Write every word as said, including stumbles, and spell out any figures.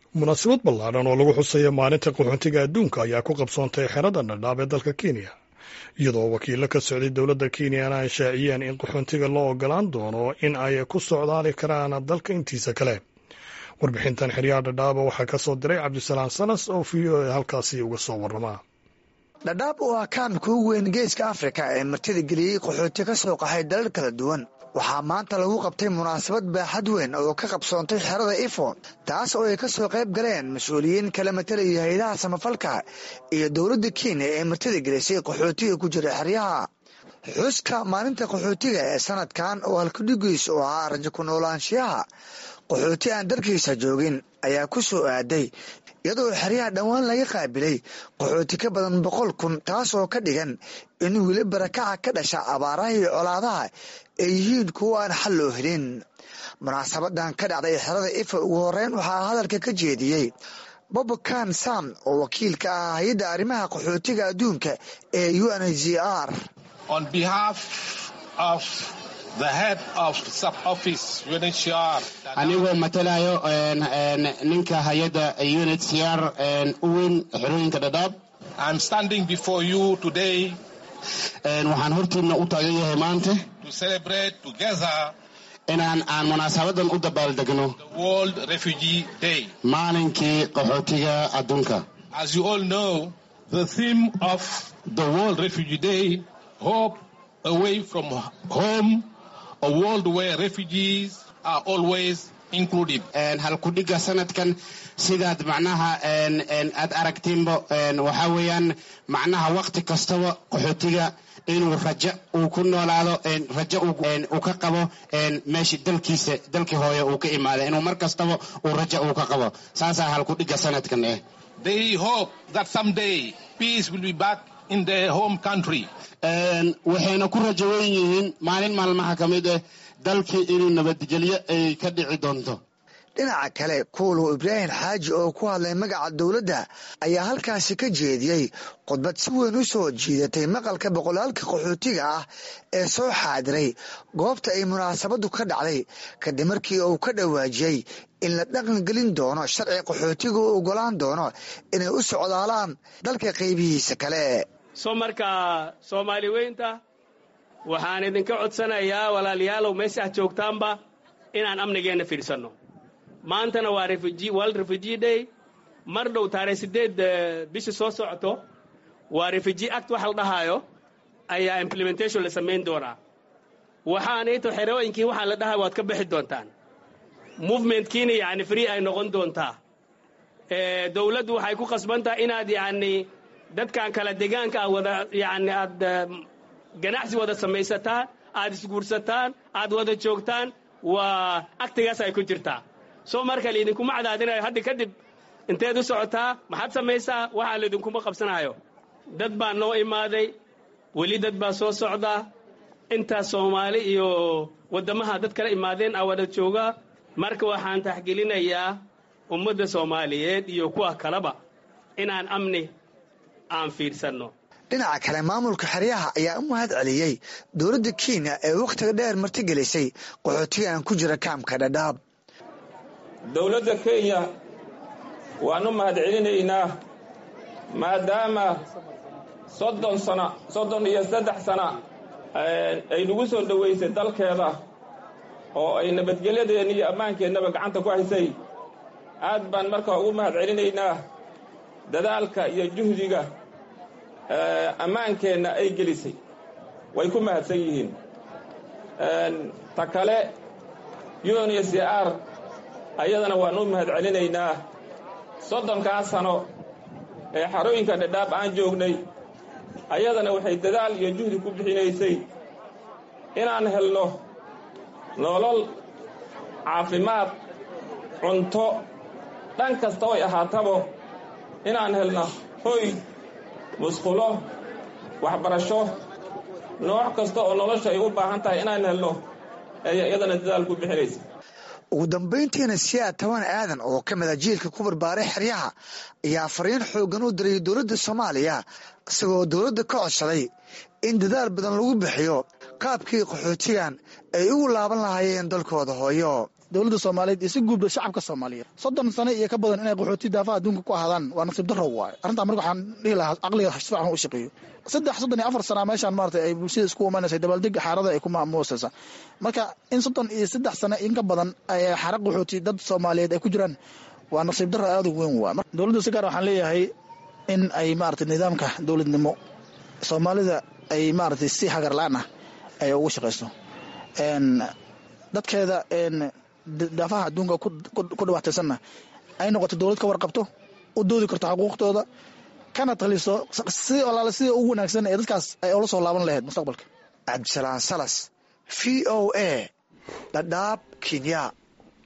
munaasabad ballaaran oo lagu xuseeya maalinta qaxoontiga adduunka ayaa ku qabsoontay xerada dhadhaab ee dalka kenya iyadoo wakiilo ka socday dowladda kenyana ay shaaciyeen in qaxoontiga loo ogolaan doono in ay ku socdaali karaan dalka intiisa kale. warbixintan xeryaha dhadhaaba waxaa ka soo diray cabdisalaam salas oo v o a halkaasi uga soo warrama. dhadhaab oo ah kaamka ugu weyn geeska afrika ee martida geliyey qaxooti ka soo qaxay dalal kala duwan waxaa maanta lagu qabtay munaasabad baaxad weyn oo ka qabsoontay xerada ifo taas oo ay ka soo qayb galeen mas-uuliyiin kala matalaya hay-adaha samafalka iyo dowladda kenya ee martida gelisay qaxootiga ku jira xeryaha. xuska maalinta qaxootiga ee sanadkan oo halkudhigiis oo ahaa rajo ku noolaanshiyaha qaxooti aan dalkiisa joogin ayaa ku soo aaday iyadoo xeryaha dhowaan laga qaabilay qaxooti ka badan boqol kun taas oo ka dhigan in weli barakaca ka dhasha abaaraha iyo colaadaha ay yihiin kuwo aan xal loo helin. munaasabadan ka dhacday xerada ifa ugu horeyn waxaa hadalka ka jeediyey bobokan sam oo wakiil ka ah hay-adda arrimaha qaxootiga adduunka ee u n h c r. On behalf of the head of sub office U N H C R anigoo matalayo ninka hay-adda U N H C R u weyn xerooyinka dhadhaab, I'm standing before you today waxaan hortiina u taagan yahay maanta to celebrate together inaan aan munaasabadan u dabaaldegno World Refugee Day. maalinkii qaxootiga adduunka. As you all know, the theme of the World Refugee Day, hope away from home, a world where refugees are always included. halkudhiga sanadkan sidaad macnaha aad aragtiinba waxaa weeyaan macnaha waqti kastaba qaxootiga inuu rajo uu ku noolaado, rajo uu ka qabo meesha dalkiisa dalkii hooye uu ka imaada, inuu mar kastaba uu rajo uu ka qabo. saasaa halkudhiga sanadkan eh. They hope that someday peace will be back in their home country. waxayna ku rajo weyn yihiin maalin maalmaha ka mid ah dalkii inuu nabadgelyo ay ka dhici doonto. dhinaca kale kuulow ibraahim xaaji oo ku hadlay magaca dowladda ayaa halkaasi ka jeediyey khudbad si weyn u soo jiidatay maqalka boqolaalka qaxootiga ah ee soo xaadiray goobta ay munaasabadu ka dhacday kadib markii uu ka dhawaajiyey in la dhaqan gelin doono sharci qaxootiga u ogolaan doono inay u socdaalaan dalka qaybihiisa kale. soo markaa soomaali weynta waxaan idinka codsanayaa walaalayaalow meesha aad joogtaanba inaan amnigeenna fiirsanno. maantana waa world refugee day, mar dhow taarikh sideed bishii soo socoto waa refugee act waxa la dhahaayo ayaa implementation la samayn doonaa. waxaanayto xerooyinkii waxaa la dhahaa waad ka bixi doontaan, movementkiina yani free ay noqon doontaa. dowladdu waxay ku qasbantaha inaad yani dadkan kala degaanka ah wada yani aad ganacsi wada samaysataan, aad isguursataan, aad wada joogtaan. waa aktigaas ay ku jirtaa. soo marka laidinkuma cadaadinayo hadda kadib inteed u socotaa, maxaad samaysaa, waxaa laidinkuma qabsanayo. dad baa noo imaaday, weli dad baa soo socdaa. intaas soomaali iyo waddamaha dad kala imaadeen aa wada joogaa. marka waxaan taxgelinayaa ummadda soomaaliyeed iyo kuwa kaleba inaan amni aan fiirsanno. dhinaca kale maamulka xeryaha ayaa u mahad celiyey dowladda kenya ee wakhtiga dheer martigelisay qaxootigan ku jira kaamka dhadhaab. dowladda kenya waan u mahad celinaynaa maadaama soddon sana soddon iyo saddex sana ay nagu soo dhowaysay dalkeeda oo ay nabadgelyadeena iyo ammaankeennaba gacanta ku haysay. aad baan markaa ugu mahad celinaynaa dadaalka iyo juhdiga ammaankeenna ay gelisay, way ku mahadsan yihiin. ta kale U N H C R ayadana waan u mahad celinaynaa soddonkaa sano ee xarooyinka dhadhaab aan joognay, ayadana waxay dadaal iyo juhdi ku bixinaysay inaan helno nolol, caafimaad, cunto, dhan kasta oy ahaatabo inaan helno hoy, musqulo, waxbarasho, nooc kasta oo nolosha ay u baahan tahay inaan helno ayay iyadana dadaal ku bixinaysa. ugu dambayntiina siyaad toban aadan oo ka mida jiilka ku barbaaray xeryaha ayaa fariin xooggan u diray dowladda soomaaliya isagoo dowladda ka codsaday in dadaal badan lagu bixiyo qaabkii qaxootigan ay ugu laaban lahaayeen dalkooda hooyo. dowladda Soomaaliyeed iyo si guud shacabka Soomaaliyeed soddon sano iyo ka badan inay qaxooti daafaha adduunka ku ahaadaan waa nasiib darro waay arrinta marka waxaan dhihi lahaa aqliga fiican u shaqeeyo saddex soddon iyo afar sano meeshaan maartay ay bulshada isku imaanaysa dabaaldeg xaarada ay ku maamuusaysa marka in soddon iyo saddex sano in ka badan ay xaraq qaxooti dad Soomaaliyeed ay ku jiraan waa nasiib darro aad u weyn waa dowladda si gaar waxaan leeyahay in ay maartay nidaamka dowladnimo Soomaalida ay maartay si hagar la'aan ah ay ugu shaqeyso een dadkeeda een daafaha adduunka ku dhawaataysanna ay noqoto dowlad ka warqabto u doodi karto xuquuqdooda kana taliso si walaal si ugu wanaagsan ee dadkaas ay ula soo laaban lahayd mustaqbalka Cabdisalaam Salas V O A Dadaab Kenya